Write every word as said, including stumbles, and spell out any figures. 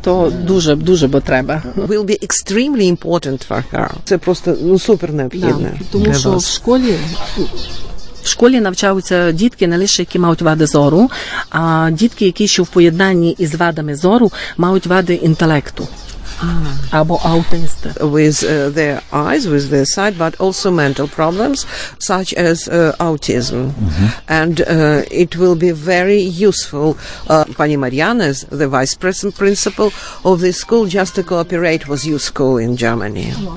То дуже, дуже бо треба. Will be extremely important for her. Це просто ну, супер необхідно. Да, тому що в школі В школі навчаються дітки не лише, які мають вади зору, а дітки, які ще в поєднанні із вадами зору мають вади інтелекту. Або аутисти. With uh, their eyes, with their sight, but also mental problems, such as uh, autism. Mm-hmm. And uh, it will be very useful. Uh, Pani Mariana is the vice principal of the school, just to cooperate with your school in Germany.